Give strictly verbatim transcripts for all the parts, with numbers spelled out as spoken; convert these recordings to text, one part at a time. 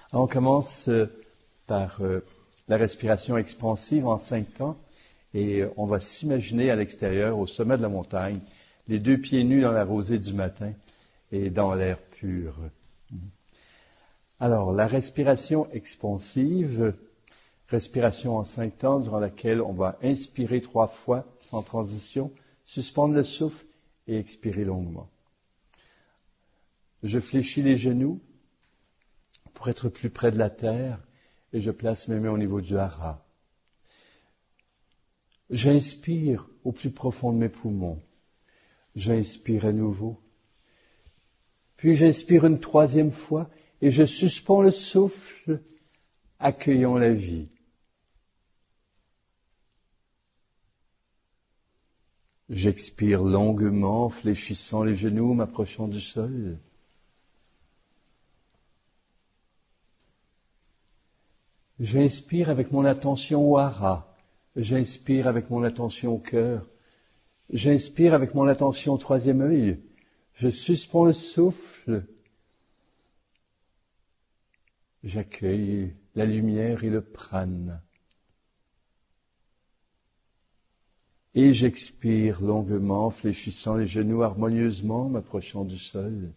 Alors on commence euh, par euh, la respiration expansive en cinq temps et euh, on va s'imaginer à l'extérieur, au sommet de la montagne, les deux pieds nus dans la rosée du matin et dans l'air pur. Alors, la respiration expansive, respiration en cinq temps durant laquelle on va inspirer trois fois sans transition, suspendre le souffle et expirer longuement. Je fléchis les genoux pour être plus près de la terre et je place mes mains au niveau du hara. J'inspire au plus profond de mes poumons. J'inspire à nouveau. Puis j'inspire une troisième fois et je suspends le souffle, accueillant la vie. J'expire longuement, fléchissant les genoux, m'approchant du sol. J'inspire avec mon attention au hara. J'inspire avec mon attention au cœur. J'inspire avec mon attention au troisième œil. Je suspends le souffle. J'accueille la lumière et le prana. Et j'expire longuement, fléchissant les genoux harmonieusement, m'approchant du sol.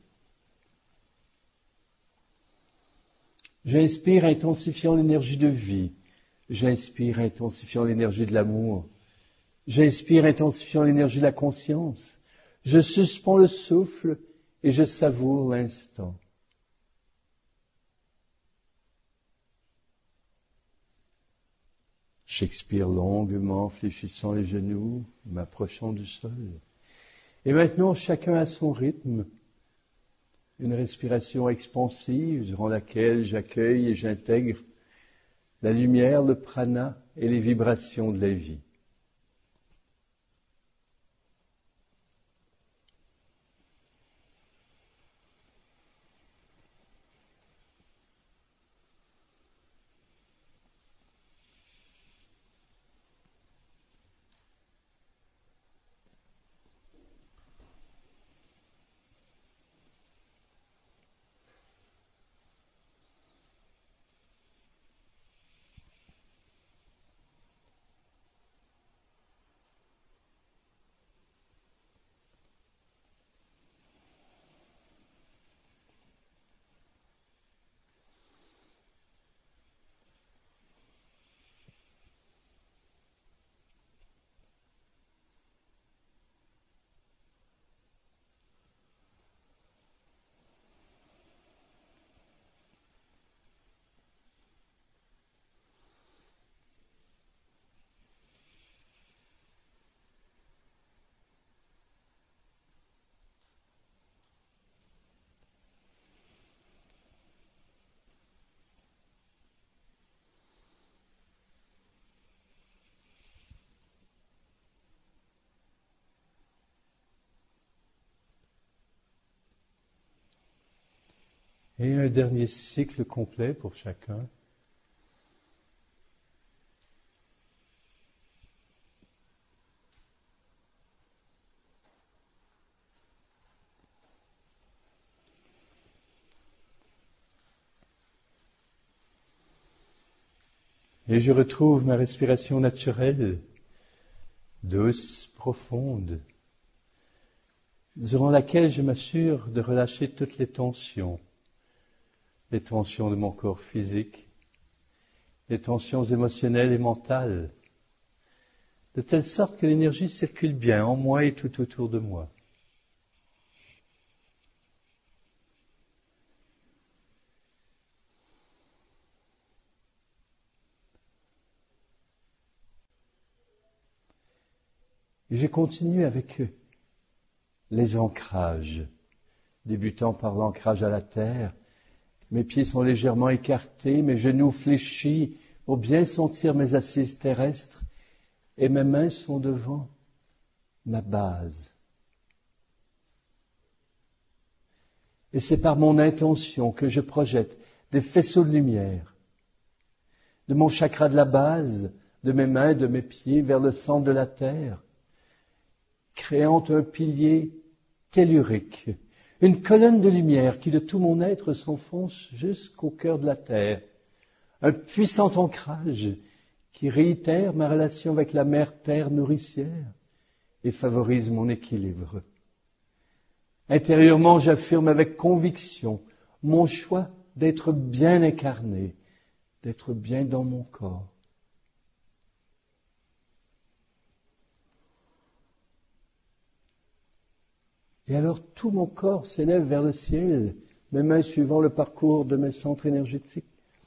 J'inspire intensifiant l'énergie de vie. J'inspire intensifiant l'énergie de l'amour. J'inspire intensifiant l'énergie de la conscience. Je suspends le souffle et je savoure l'instant. J'expire longuement, fléchissant les genoux, m'approchant du sol. Et maintenant, chacun à son rythme, une respiration expansive durant laquelle j'accueille et j'intègre la lumière, le prana et les vibrations de la vie. Et un dernier cycle complet pour chacun. Et je retrouve ma respiration naturelle, douce, profonde, durant laquelle je m'assure de relâcher toutes les tensions. Les tensions de mon corps physique, les tensions émotionnelles et mentales, de telle sorte que l'énergie circule bien en moi et tout autour de moi. Et je continue avec les ancrages, débutant par l'ancrage à la terre. Mes pieds sont légèrement écartés, mes genoux fléchis pour bien sentir mes assises terrestres et mes mains sont devant ma base. Et c'est par mon intention que je projette des faisceaux de lumière de mon chakra de la base, de mes mains, de mes pieds vers le centre de la terre, créant un pilier tellurique, Une colonne de lumière qui de tout mon être s'enfonce jusqu'au cœur de la terre. Un puissant ancrage qui réitère ma relation avec la mère terre nourricière et favorise mon équilibre. Intérieurement, j'affirme avec conviction mon choix d'être bien incarné, d'être bien dans mon corps. Et alors tout mon corps s'élève vers le ciel, mes mains suivant le parcours de mes centres énergétiques.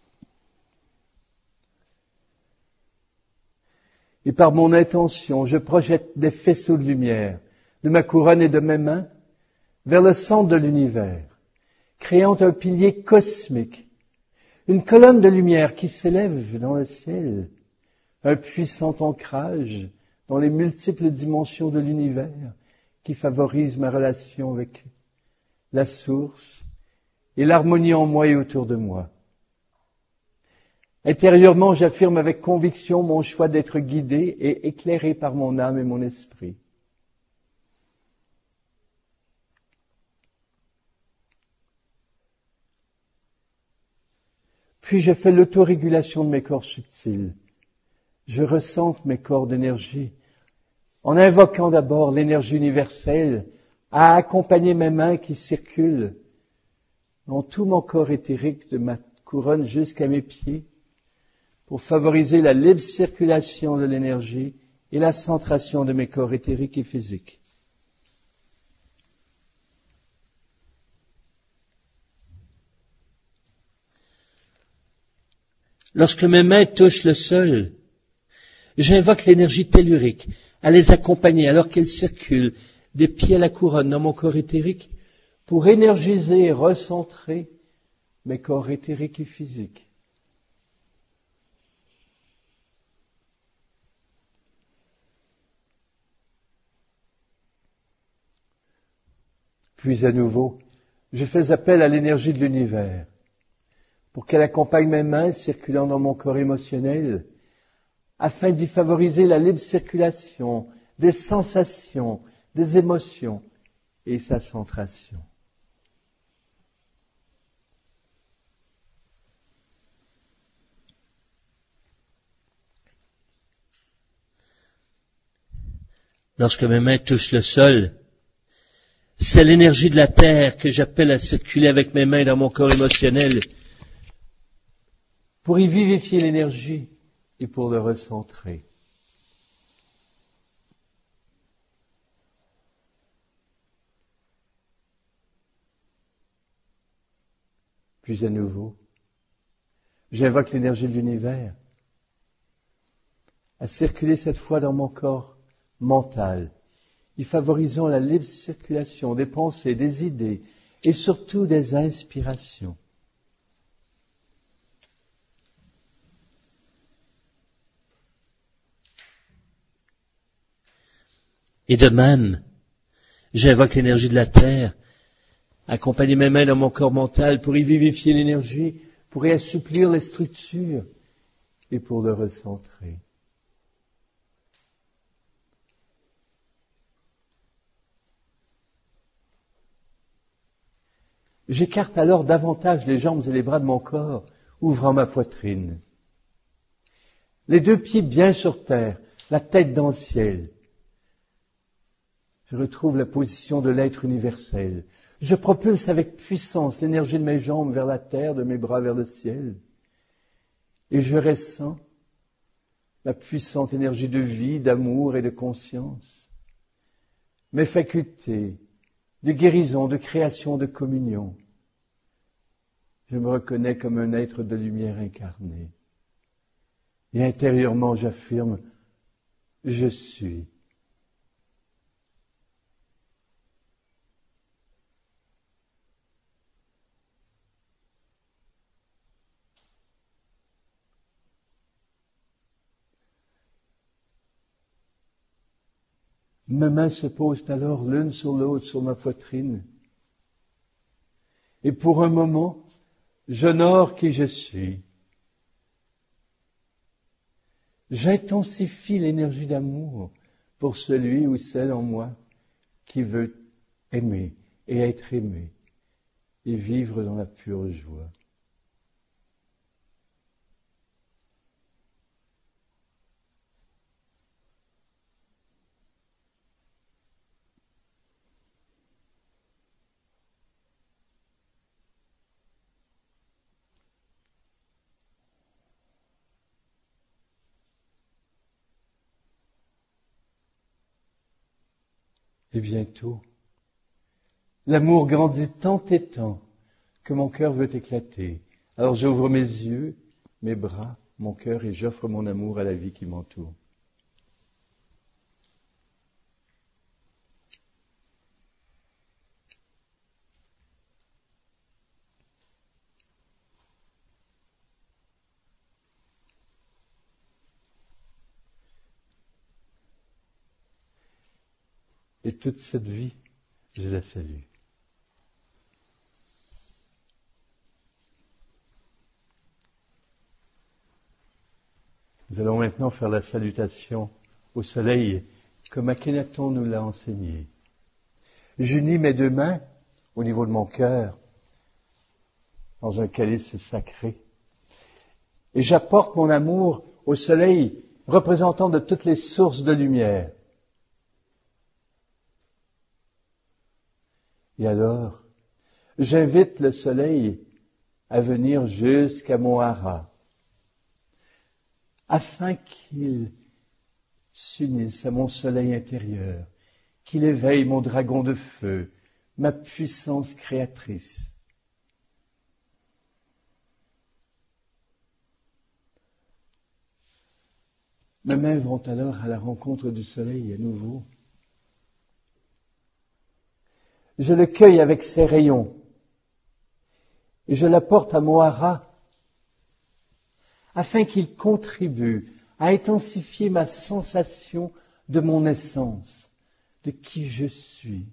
Et par mon intention, je projette des faisceaux de lumière de ma couronne et de mes mains vers le centre de l'univers, créant un pilier cosmique, une colonne de lumière qui s'élève dans le ciel, un puissant ancrage dans les multiples dimensions de l'univers qui favorise ma relation avec la source et l'harmonie en moi et autour de moi. Intérieurement, j'affirme avec conviction mon choix d'être guidé et éclairé par mon âme et mon esprit. Puis je fais l'autorégulation de mes corps subtils. Je ressens mes corps d'énergie en invoquant d'abord l'énergie universelle à accompagner mes mains qui circulent dans tout mon corps éthérique de ma couronne jusqu'à mes pieds pour favoriser la libre circulation de l'énergie et la centration de mes corps éthériques et physiques. Lorsque mes mains touchent le sol, j'invoque l'énergie tellurique à les accompagner alors qu'elles circulent des pieds à la couronne dans mon corps éthérique pour énergiser et recentrer mes corps éthériques et physiques. Puis à nouveau, je fais appel à l'énergie de l'univers pour qu'elle accompagne mes mains circulant dans mon corps émotionnel afin d'y favoriser la libre circulation des sensations, des émotions et sa centration. Lorsque mes mains touchent le sol, c'est l'énergie de la terre que j'appelle à circuler avec mes mains dans mon corps émotionnel pour y vivifier l'énergie et pour le recentrer. Puis à nouveau, j'invoque l'énergie de l'univers à circuler cette fois dans mon corps mental, y favorisant la libre circulation des pensées, des idées et surtout des inspirations. Et de même, j'invoque l'énergie de la terre, accompagner mes mains dans mon corps mental pour y vivifier l'énergie, pour y assouplir les structures et pour le recentrer. J'écarte alors davantage les jambes et les bras de mon corps, ouvrant ma poitrine. Les deux pieds bien sur terre, la tête dans le ciel. Je retrouve la position de l'être universel. Je propulse avec puissance l'énergie de mes jambes vers la terre, de mes bras vers le ciel. Et je ressens la puissante énergie de vie, d'amour et de conscience. Mes facultés de guérison, de création, de communion. Je me reconnais comme un être de lumière incarné. Et intérieurement, j'affirme, je suis. Mes mains se posent alors l'une sur l'autre sur ma poitrine. Et pour un moment, j'honore qui je suis. J'intensifie l'énergie d'amour pour celui ou celle en moi qui veut aimer, et être aimé et vivre dans la pure joie. Et bientôt, l'amour grandit tant et tant que mon cœur veut éclater. Alors j'ouvre mes yeux, mes bras, mon cœur et j'offre mon amour à la vie qui m'entoure. Et toute cette vie, je la salue. Nous allons maintenant faire la salutation au soleil, comme Akhenaton nous l'a enseigné. J'unis mes deux mains au niveau de mon cœur, dans un calice sacré, et j'apporte mon amour au soleil, représentant de toutes les sources de lumière. Et alors, j'invite le soleil à venir jusqu'à mon hara, afin qu'il s'unisse à mon soleil intérieur, qu'il éveille mon dragon de feu, ma puissance créatrice. Mes mains vont alors à la rencontre du soleil à nouveau. Je le cueille avec ses rayons et je l'apporte à mon hara afin qu'il contribue à intensifier ma sensation de mon essence, de qui je suis.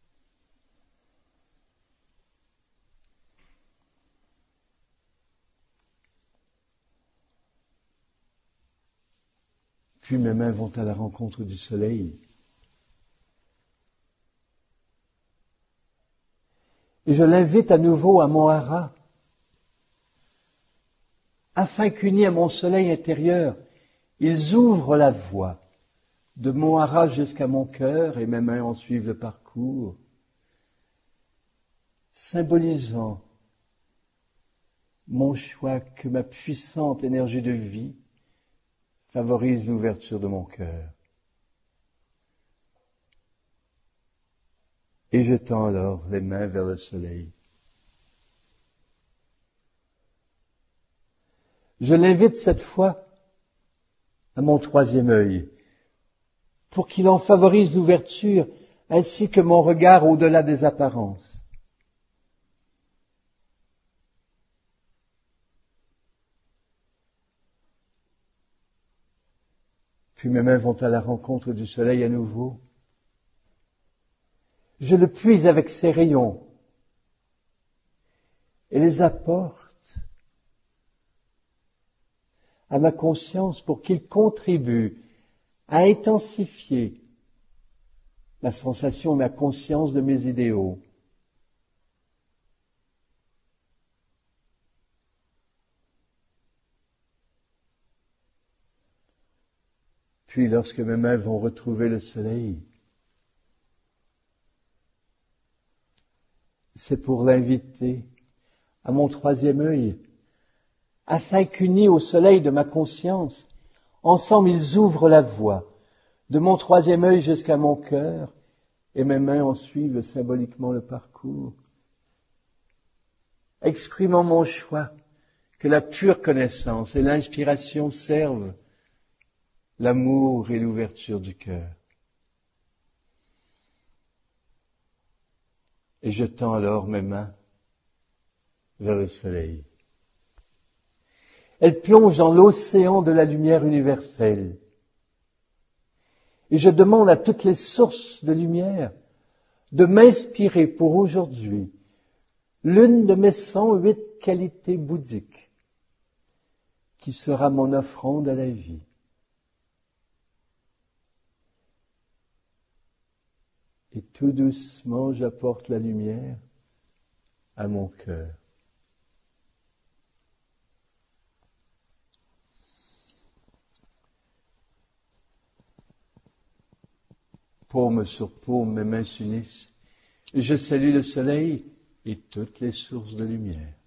Puis mes mains vont à la rencontre du soleil. Et je l'invite à nouveau à mon hara, afin qu'unis à mon soleil intérieur, ils ouvrent la voie de mon hara jusqu'à mon cœur et mes mains en suivent le parcours, symbolisant mon choix que ma puissante énergie de vie favorise l'ouverture de mon cœur. Et je tends alors les mains vers le soleil. Je l'invite cette fois à mon troisième œil, pour qu'il en favorise l'ouverture, ainsi que mon regard au-delà des apparences. Puis mes mains vont à la rencontre du soleil à nouveau. Je le puise avec ses rayons et les apporte à ma conscience pour qu'il contribue à intensifier ma sensation, ma conscience de mes idéaux. Puis lorsque mes mains vont retrouver le soleil, c'est pour l'inviter à mon troisième œil, afin qu'unis au soleil de ma conscience, ensemble ils ouvrent la voie de mon troisième œil jusqu'à mon cœur, et mes mains en suivent symboliquement le parcours, exprimant mon choix que la pure connaissance et l'inspiration servent l'amour et l'ouverture du cœur. Et je tends alors mes mains vers le soleil. Elle plonge dans l'océan de la lumière universelle. Et je demande à toutes les sources de lumière de m'inspirer pour aujourd'hui l'une de mes cent huit qualités bouddhiques, qui sera mon offrande à la vie. Et tout doucement, j'apporte la lumière à mon cœur. Paume sur paume, mes mains s'unissent. Je salue le soleil et toutes les sources de lumière.